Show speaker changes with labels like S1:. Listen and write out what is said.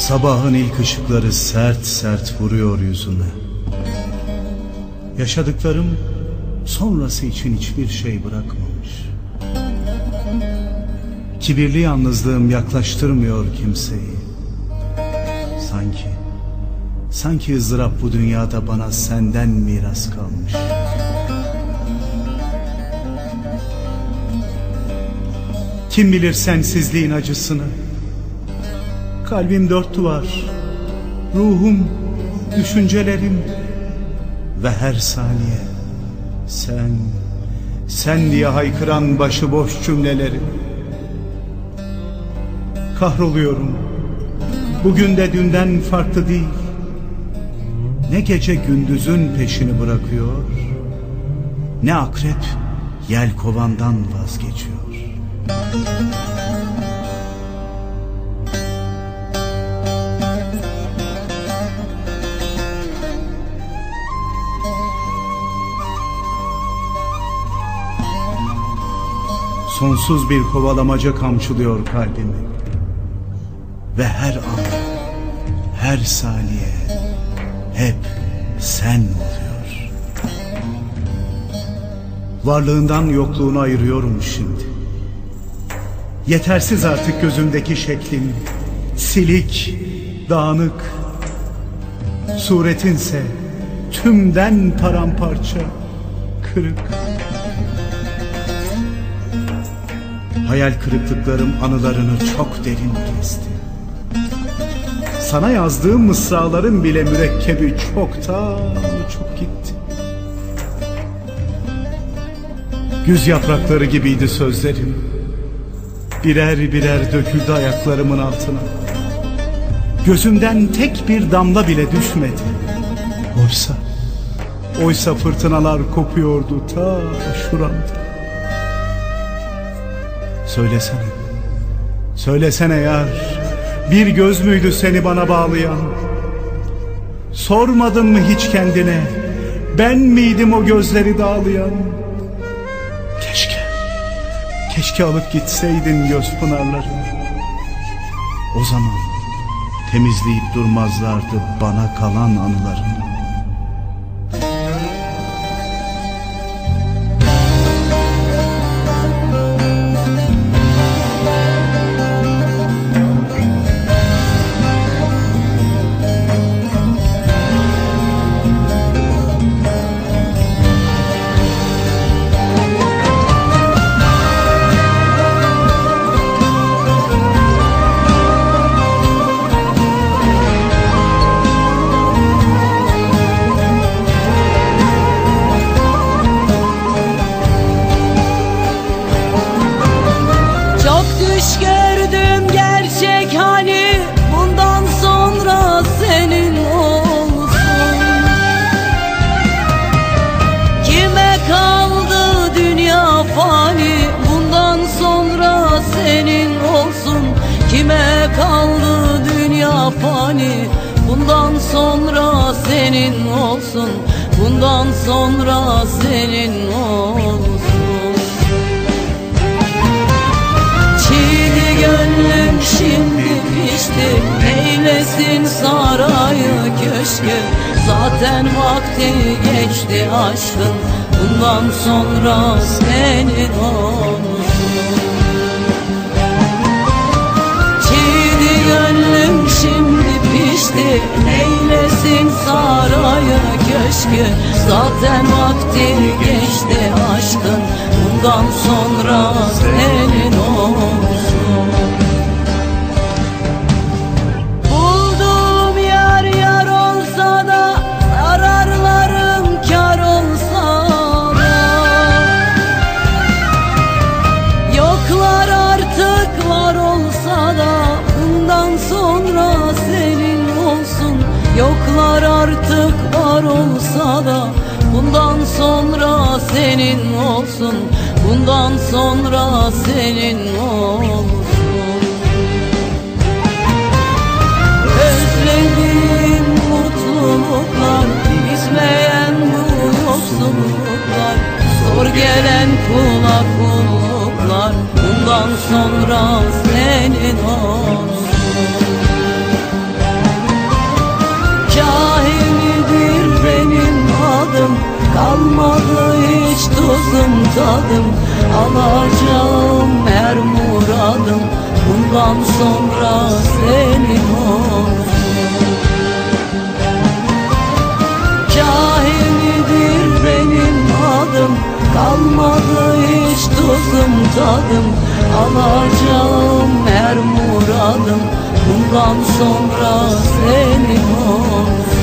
S1: Sabahın ilk ışıkları sert sert vuruyor yüzüme. Yaşadıklarım sonrası için hiçbir şey bırakmamış. Kibirli yalnızlığım yaklaştırmıyor kimseyi. Sanki ızdırap bu dünyada bana senden miras kalmış. Kim bilir sensizliğin acısını. Kalbim dört duvar, ruhum, düşüncelerim ve her saniye sen diye haykıran başıboş cümlelerim. Kahroluyorum, bugün de dünden farklı değil. Ne gece gündüzün peşini bırakıyor, ne akrep yelkovandan vazgeçiyor. Sonsuz bir kovalamaca kamçılıyor kalbimi. Ve her an, her saniye hep sen oluyor. Varlığından yokluğunu ayırıyorum şimdi. Yetersiz artık gözümdeki şeklin, silik, dağınık. Suretinse tümden paramparça, kırık. Hayal kırıklıklarım anılarını çok derin kesti. Sana yazdığım mısraların bile mürekkebi çoktan uçup gitti. Güz yaprakları gibiydi sözlerim. Birer birer döküldü ayaklarımın altına. Gözümden tek bir damla bile düşmedi. Oysa fırtınalar kopuyordu ta şuramda. Söylesene yar, bir göz müydü seni bana bağlayan? Sormadın mı hiç kendine, ben miydim o gözleri dağlayan? Keşke alıp gitseydin göz pınarlarını. O zaman temizleyip durmazlardı bana kalan anılarını.
S2: Gördüm gerçek hani bundan sonra senin olsun. Kime kaldı dünya fani bundan sonra senin olsun. Kime kaldı dünya fani bundan sonra senin olsun. Bundan sonra senin olsun. Gönlüm şimdi pişti, eylesin sarayı köşkü. Zaten vakti geçti aşkın, bundan sonra senin olsun. Çiğdi gönlüm şimdi pişti, eylesin sarayı köşkü. Zaten vakti geçti aşkın, bundan sonra senin olsun. Bulduğum yar yar olsa da zararlarım kar olsa da, yoklar artık var olsa da bundan sonra senin olsun. Yoklar artık var olsa da bundan sonra senin olsun. Bundan sonra senin olsun. Özlediğim mutluluklar, bitmeyen bu yoksulluklar, zor gelen kula kulluklar, bundan sonra senin olsun. kalmadı hiç tuzum tadım. Alacağım her muradım bundan sonra senin olsun. Cahil midir benim adım, kalmadı hiç tuzum tadım. Alacağım her muradım bundan sonra senin olsun.